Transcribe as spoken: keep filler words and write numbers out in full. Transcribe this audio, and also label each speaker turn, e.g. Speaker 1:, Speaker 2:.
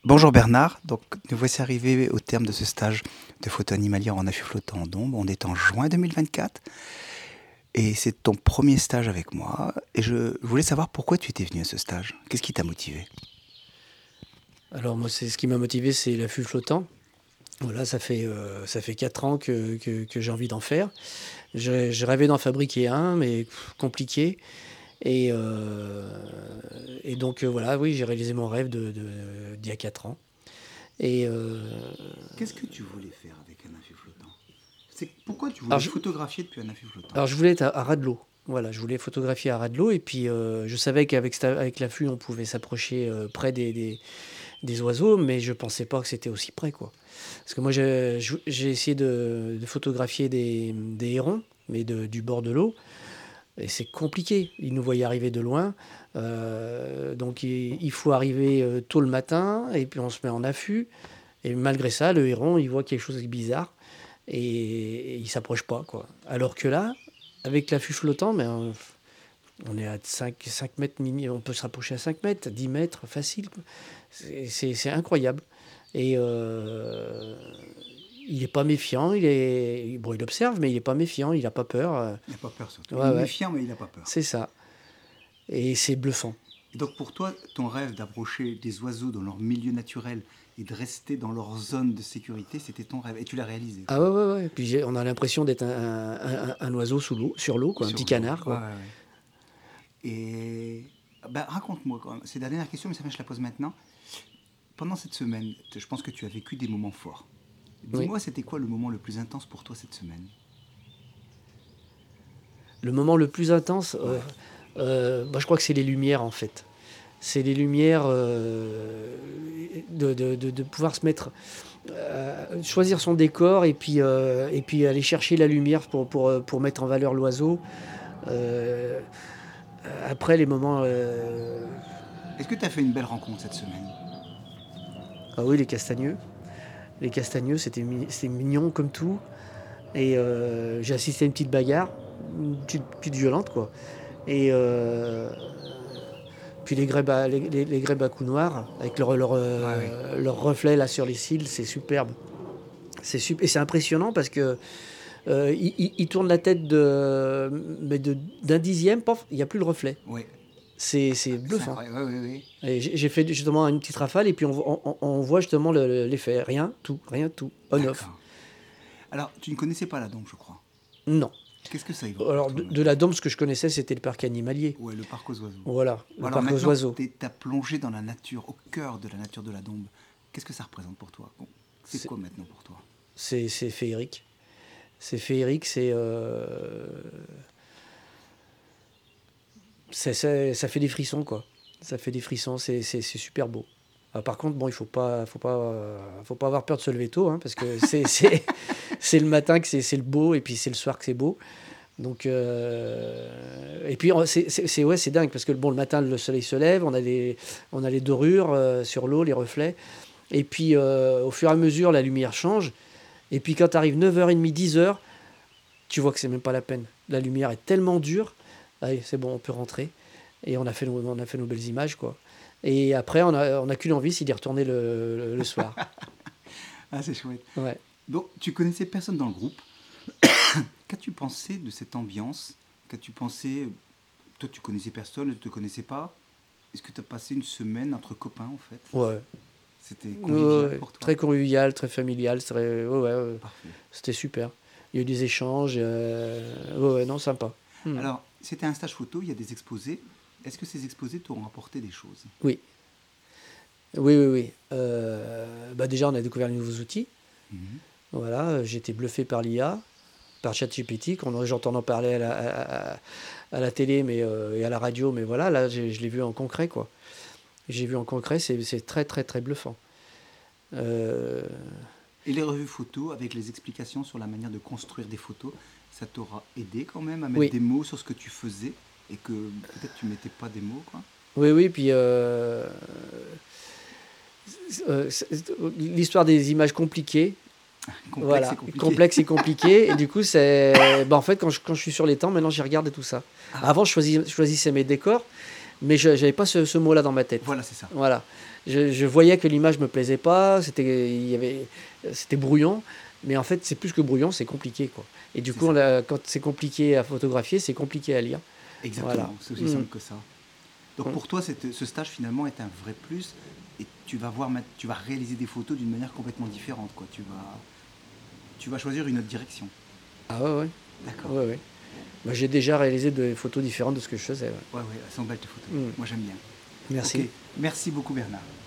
Speaker 1: Bonjour Bernard, donc nous voici arrivés au terme de ce stage de photo animalière en affût flottant en Dombes. On est en juin deux mille vingt-quatre et c'est ton premier stage avec moi. Et je voulais savoir pourquoi tu étais venu à ce stage. Qu'est-ce qui t'a motivé?
Speaker 2: Alors moi, c'est ce qui m'a motivé, c'est l'affût flottant. Voilà, ça fait euh, ça fait quatre ans que, que, que j'ai envie d'en faire. Je, je rêvais d'en fabriquer un, mais pff, compliqué. Et, euh, et donc euh, voilà, oui, j'ai réalisé mon rêve de, de- d'il y a quatre ans. Et euh,
Speaker 1: Qu'est-ce que tu voulais faire avec un affût flottant? C'est pourquoi tu voulais
Speaker 2: alors, je,
Speaker 1: photographier depuis un affût flottant?
Speaker 2: alors je voulais être à, à ras de l'eau. Voilà, je voulais photographier à ras de l'eau. Et puis euh, je savais qu'avec sta- avec l'affût, on pouvait s'approcher euh, près des, des, des oiseaux, mais je pensais pas que c'était aussi près, quoi. Parce que moi, j'ai j'ai essayé de, de photographier des, des hérons, mais de- du bord de l'eau, et c'est compliqué. Ils nous voyaient arriver de loin, euh, donc il, il faut arriver euh, tôt le matin, et puis on se met en affût, et malgré ça, le héron, il voit quelque chose de bizarre, et, et il s'approche pas, quoi. Alors que là, avec l'affût flottant, mais on, on est à cinq cinq mètres, mini- on peut se rapprocher à cinq mètres, dix mètres, facile, quoi. C'est c'est- c'est incroyable. Et euh, il n'est pas méfiant, il est bon, il observe, mais il n'est pas méfiant, il n'a pas peur. euh,
Speaker 1: Il n'a pas peur surtout. Il
Speaker 2: Ouais,
Speaker 1: est
Speaker 2: ouais,
Speaker 1: méfiant mais il n'a pas peur.
Speaker 2: c'est ça. Et c'est bluffant.
Speaker 1: Et donc pour toi, ton rêve d'approcher des oiseaux dans leur milieu naturel et de rester dans leur zone de sécurité, c'était ton rêve. Et tu l'as réalisé,
Speaker 2: Ah
Speaker 1: quoi.
Speaker 2: ouais, ouais, ouais. Puis j'ai- on a l'impression d'être un, un- un- un oiseau sous l'eau, sur l'eau, quoi, un
Speaker 1: Sur
Speaker 2: petit
Speaker 1: l'eau.
Speaker 2: canard,
Speaker 1: Ouais,
Speaker 2: quoi.
Speaker 1: ouais, ouais. Et bah, raconte-moi quand même. C'est la dernière question, mais ça, je la pose maintenant. Pendant cette semaine, je pense que tu as vécu des moments forts.
Speaker 2: Oui.
Speaker 1: Dis-moi, c'était quoi le moment le plus intense pour toi cette semaine?
Speaker 2: Le moment le plus intense, euh,
Speaker 1: Ouais.
Speaker 2: euh, bah, je crois que c'est les lumières, en fait. C'est les lumières euh, de, de- de- de pouvoir se mettre, euh, choisir son décor et puis, euh, et puis aller chercher la lumière pour, pour, euh, pour mettre en valeur l'oiseau. Euh, Après, les moments. euh,
Speaker 1: Est-ce que tu as fait une belle rencontre cette semaine?
Speaker 2: Ah oui, les castagneux. Les castagneux, c'était mi- c'était mignon comme tout. Et euh, j'ai assisté à une petite bagarre, une petite, petite violente, quoi. Et euh, puis les grèbes à, les, les, les grèbes à coups noirs, avec leur, leur,
Speaker 1: Ouais, ouais.
Speaker 2: euh, leur reflet là sur les cils, c'est superbe. C'est super, et c'est impressionnant parce que euh, ils, ils- ils tournent la tête de, mais de- d'un dixième, pof, il n'y a plus le reflet.
Speaker 1: Ouais.
Speaker 2: C'est, c'est
Speaker 1: C'est
Speaker 2: bluffant.
Speaker 1: incroyable. Ouais, ouais, ouais.
Speaker 2: Et j'ai j'ai fait justement une petite rafale et puis on, on- on voit justement le- le- l'effet. Rien, tout, rien, tout. On-off.
Speaker 1: D'accord. Alors, tu ne connaissais pas la dombe, je crois.
Speaker 2: Non.
Speaker 1: Qu'est-ce que ça évoque pour
Speaker 2: Alors,
Speaker 1: toi
Speaker 2: de, de
Speaker 1: maintenant?
Speaker 2: la Dôme, ce que je connaissais, c'était le parc animalier.
Speaker 1: Ouais, le parc aux oiseaux.
Speaker 2: Voilà,
Speaker 1: Bon,
Speaker 2: le
Speaker 1: alors
Speaker 2: parc aux
Speaker 1: maintenant
Speaker 2: oiseaux.
Speaker 1: que tu as plongé dans la nature, au cœur de la nature de la dombe, qu'est-ce que ça représente pour toi? Bon, c'est
Speaker 2: C'est
Speaker 1: quoi maintenant pour toi?
Speaker 2: c'est- c'est féerique. C'est féerique, c'est, euh, c'est- c'est- ça fait des frissons, quoi. Ça fait des frissons, c'est c'est- c'est super beau. Ah, par contre, bon, il faut pas, faut pas, euh, faut pas avoir peur de se lever tôt, hein, parce que c'est c'est- c'est le matin que c'est c'est le beau, et puis c'est le soir que c'est beau. Donc, euh, et puis on- c'est c'est- c'est- ouais, c'est dingue, parce que bon, le matin, le soleil se lève, on a les, on a les dorures euh, sur l'eau, les reflets, et puis euh, au fur et à mesure, la lumière change, et puis quand tu arrives neuf heures trente, dix heures, tu vois que c'est même pas la peine. La lumière est tellement dure, allez, c'est bon, on peut rentrer, et on a fait nos, on a fait nos belles images, quoi. Et après, on a, on a qu'une envie, c'est d'y retourner le, le- le soir.
Speaker 1: Ah, c'est chouette.
Speaker 2: Ouais.
Speaker 1: Donc, tu connaissais personne dans le groupe. Qu'as-tu pensé de cette ambiance? Qu'as-tu pensé? Toi, tu connaissais personne, ne te connaissais pas. Est-ce que tu as passé une semaine entre copains, en fait?
Speaker 2: Ouais.
Speaker 1: C'était
Speaker 2: Ouais,
Speaker 1: convivial
Speaker 2: ouais.
Speaker 1: pour toi?
Speaker 2: Très convivial, très familial, très, ouais, ouais, ouais.
Speaker 1: Parfait.
Speaker 2: C'était super. Il y a eu des échanges, euh, ouais, ouais, non, sympa. Hmm.
Speaker 1: Alors, c'était un stage photo, il y a des exposés. Est-ce que ces exposés t'auront apporté des choses?
Speaker 2: Oui, oui, oui, oui. Euh, bah déjà, on a découvert de nouveaux outils.
Speaker 1: Mhm.
Speaker 2: Voilà, euh, j'ai été bluffé par l'I A, par ChatGPT, qu'on j'entends en parler à la, à, à- à la télé mais, euh, et à la radio, mais voilà, là, j'ai- je l'ai vu en concret, quoi. J'ai vu en concret, c'est c'est très, très, très bluffant. Euh,
Speaker 1: Et les revues photos, avec les explications sur la manière de construire des photos, ça t'aura aidé quand même à mettre
Speaker 2: oui,
Speaker 1: des mots sur ce que tu faisais et que peut-être tu mettais pas des mots, quoi?
Speaker 2: oui, oui, puis euh, euh, c'est- l'histoire des images compliquées,
Speaker 1: Complexe
Speaker 2: voilà,
Speaker 1: et compliqué.
Speaker 2: complexe et compliqué, et du coup, c'est, bah, en fait, quand je, quand je suis sur les temps, maintenant, j'y regarde tout ça.
Speaker 1: Ah,
Speaker 2: Avant, je choisis- je choisissais mes décors, Mais je n'avais pas ce, ce mot-là dans ma tête.
Speaker 1: Voilà, c'est ça.
Speaker 2: Voilà. Je, je voyais que l'image me plaisait pas, c'était, il y avait, c'était brouillon, mais en fait, c'est plus que brouillon, c'est compliqué, quoi. Et du
Speaker 1: C'est
Speaker 2: coup,
Speaker 1: ça.
Speaker 2: on a- quand c'est compliqué à photographier, c'est compliqué à lire.
Speaker 1: Exactement,
Speaker 2: Voilà.
Speaker 1: c'est aussi
Speaker 2: Mm.
Speaker 1: simple que ça. Donc
Speaker 2: Mm.
Speaker 1: pour toi, cette- ce stage finalement est un vrai plus et tu vas voir, ma- tu vas réaliser des photos d'une manière complètement différente, quoi. Tu vas, tu vas choisir une autre direction.
Speaker 2: Ah ouais, ouais.
Speaker 1: D'accord.
Speaker 2: Ouais, ouais. Bah, j'ai déjà réalisé des photos différentes de ce que je faisais. Ouais.
Speaker 1: Ouais, ouais, elles sont belles tes photos.
Speaker 2: Mm.
Speaker 1: Moi j'aime bien.
Speaker 2: Merci.
Speaker 1: Ok, merci beaucoup Bernard.